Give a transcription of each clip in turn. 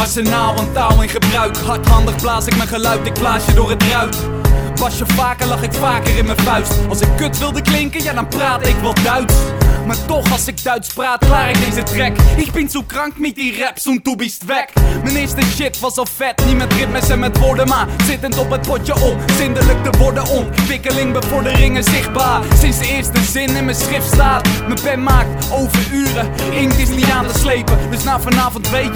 arsenaal aan taal in gebruik. Hardhandig blaas ik mijn geluid, ik blaas je door het ruit. Was je vaker, lag ik vaker in mijn vuist. Als ik kut wilde klinken, ja dan praat ik wel Duits. Maar toch als ik Duits praat, klaar ik deze track. Ik ben zo krank met die rap, zo'n du bist weg. Mijn eerste shit was al vet, niet met ritmes en met woorden, maar zittend op het potje om zindelijk te worden. Ontwikkeling, bevorderingen zichtbaar. Sinds de eerste zin in mijn schrift staat. Mijn pen maakt over uren, inkt is niet aan te slepen. Dus na vanavond weet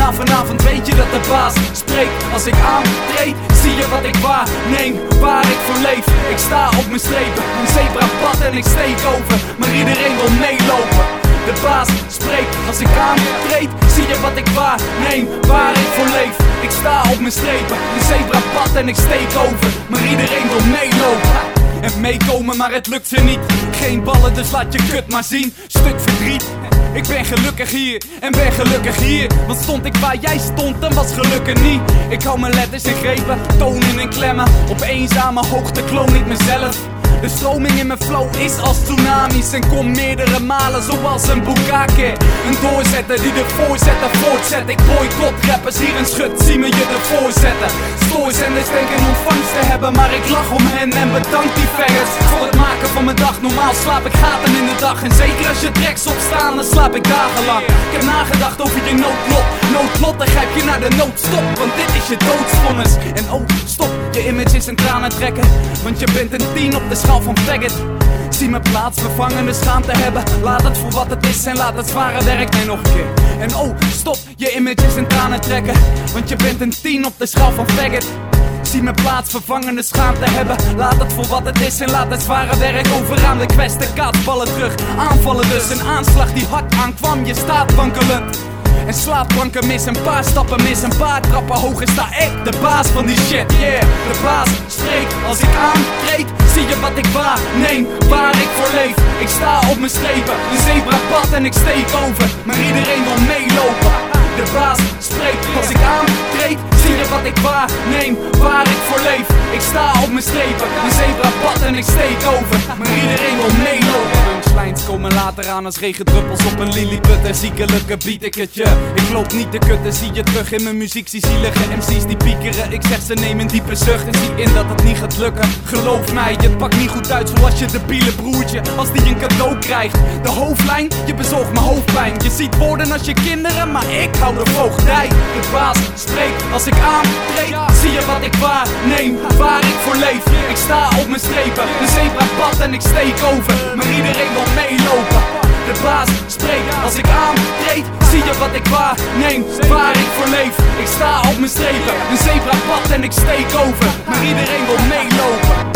je dat de baas spreekt. Als ik aantreed, zie je wat ik waarneem, waar ik voor leef. Ik sta op mijn strepen, een zebrapad en ik steek over. Maar iedereen wil meelopen. De baas spreekt, als ik aantreed, zie je wat ik waarneem, waar ik voor leef. Ik sta op mijn strepen, een zebrapad en ik steek over. Maar iedereen wil meelopen en meekomen, maar het lukt ze niet. Geen ballen, dus laat je kut maar zien. Stuk verdriet. Ik ben gelukkig hier en ben gelukkig hier. Want stond ik waar jij stond, dan was gelukkig niet. Ik hou mijn letters in grepen, tonen en klemmen. Op eenzame hoogte kloon ik mezelf. De stroming in mijn flow is als tsunamis en kom meerdere malen zoals een bukkake. Een doorzetter die de voorzetter voortzet. Ik boycott rappers hier en schud, zie me je ervoor zetten. Stoorzenders denken ontvangst te hebben, maar ik lach om hen en bedank die faggots voor het maken van mijn dag. Normaal slaap ik gaten in de dag en zeker als je tracks opstaan, dan slaap ik dagenlang. Ik heb nagedacht over je noodlot. Noodlot, dan grijp je naar de noodstop, want dit is je doodsvonnis. En oh, stop, je image is een traan trekken, want je bent een 10 op de schaal van faggot. Zie mijn plaatsvervangende schaamte hebben. Laat het voor wat het is en laat het zware werk. Nee, nog een keer. En oh, stop, je image is een tranen trekken, want je bent een 10 op de schaal van faggot. Zie mijn plaatsvervangende schaamte hebben. Laat het voor wat het is en laat het zware werk over aan de kwestie. Kaatballen terug, aanvallen dus. Een aanslag die hard aankwam, je staat wankelend. En slaapplanken mis, een paar stappen mis, een paar trappen hoger sta ik, de baas van die shit, yeah. De baas spreekt, als ik aantreed, zie je wat ik waarneem, waar ik voor leef. Ik sta op mijn strepen, een zebrapad en ik steek over, maar iedereen wil meelopen. De baas spreekt, als ik aantreed, zie je wat ik waarneem, waar ik voor leef. Ik sta op mijn strepen, een zebrapad en ik steek over, maar iedereen wil meelopen. Punchlines komen later aan als regendruppels op een lilliputter. Ziekelijke bied ik het je. Ik loop niet te kutten, zie je terug in mijn muziek. Zie zielige MC's die piekeren. Ik zeg ze neem een diepe zucht en zie in dat het niet gaat lukken. Geloof mij, het pakt niet goed uit zoals je debiele broertje als die een cadeau krijgt. De hoofdlijn, je bezorgt mijn hoofdpijn. Je ziet woorden als je kinderen, maar ik hou de voogdij. De baas spreekt, als ik aantreed, zie je wat ik waarneem, waar ik voor leef. Ik sta op mijn strepen, een zebrapad en ik steek over, maar iedereen wil meelopen. De baas spreekt, als ik aantreed, zie je wat ik waarneem, waar ik voor leef. Ik sta op mijn strepen, een zebrapad en ik steek over, maar iedereen wil meelopen.